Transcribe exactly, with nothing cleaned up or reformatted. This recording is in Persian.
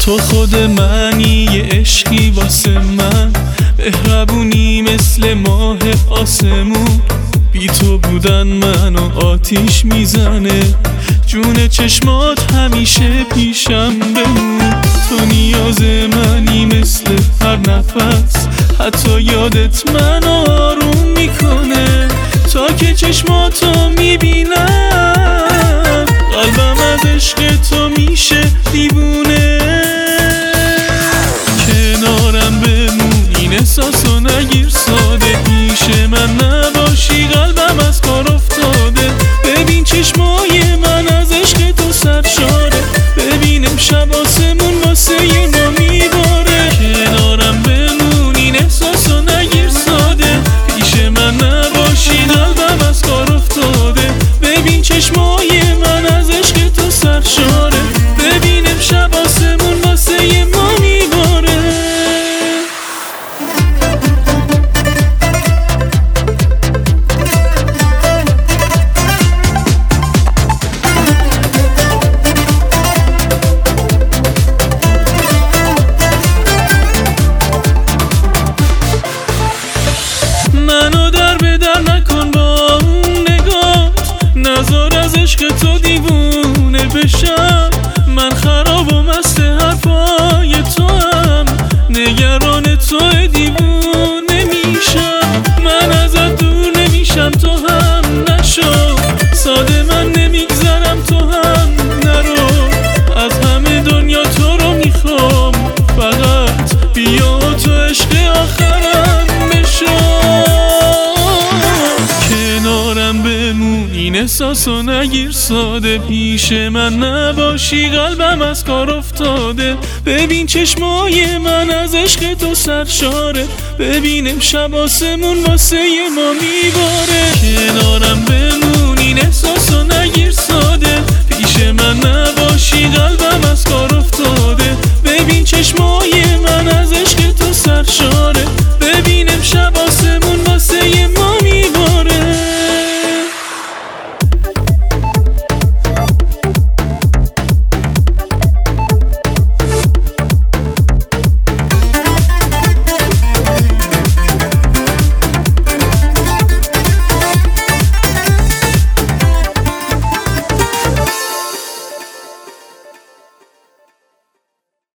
تو خود منی یه عشقی واسه من، مهربونی مثل ماه آسمون. بی تو بودن منو آتیش میزنه، جون چشمات همیشه پیشم بمون. تو نیاز منی مثل هر نفس، حتی یادت منو آروم میکنه. تا که چشماتو میبینم قلبم از عشق تو میشه دیوونه. کنارم بمون این احساسو نگیر ساده، پیش من نباشی قلبم از کار افتاده. ببین چشمای من از عشق تو سرشاره، ببین امشب آسمون واسه ما میباره. کنارم بمون این احساسو نگیر ساده، پیش من نباشی قلبم از کار افتاده. ببین چشمای من از عشق تو سرشاره، ببین امشب آسمون واسه ما میباره. منو در به در نکن با اون نگات، نذار از عشق تو دیوونه بشم. من خراب و مست حرفای تو هم، نگران تو دیوونه میشم. من ازت دور نمیشم تو هم نشو، ساده من نمیگذرم تو هم نرو. از همه دنیا تو رو میخوام، فقط بیا تو عشق آخرم بشو. کنارم بمون این احساسو نگیر ساده، پیش من نباشی قلبم از کار افتاده. ببین چشمای من از عشق تو سرشاره، ببین امشب آسمون واسه ما میباره. کنارم بمون این احساسو نگیر ساده،